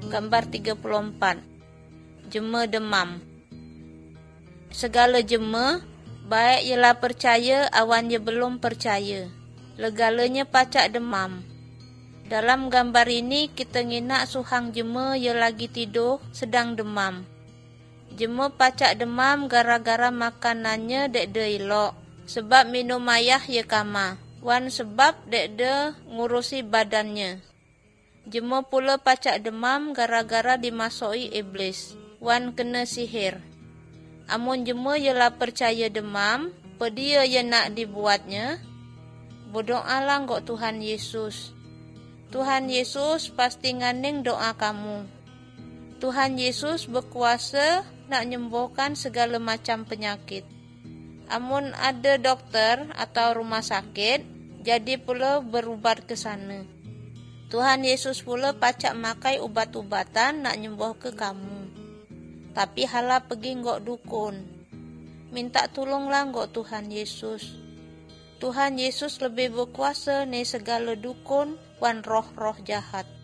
Gambar 34. Jema demam. Segala jema, baik ialah percaya awan ye belum percaya. Legalanya pacak demam. Dalam gambar ini kita nginak suhang jema ye lagi tidur sedang demam. Jema pacak demam gara-gara makanannya dek de elok. Sebab minum ayah ye kama. Wan sebab dek de ngurusi badannya. Jema pula pacak demam gara-gara dimasoi iblis. Wan kena sihir. Amun jema ialah percaya demam, pedia ye nak dibuatnya, berdoalah ngok Tuhan Yesus. Tuhan Yesus pasti nganing doa kamu. Tuhan Yesus berkuasa nak nyembuhkan segala macam penyakit. Amun ada dokter atau rumah sakit, jadi pula berubat ke sana. Tuhan Yesus pula pacak makai ubat-ubatan nak nyembuh ke kamu. Tapi hala pergi ngok dukun. Minta tolonglah ngok Tuhan Yesus. Tuhan Yesus lebih berkuasa ni segala dukun wan roh-roh jahat.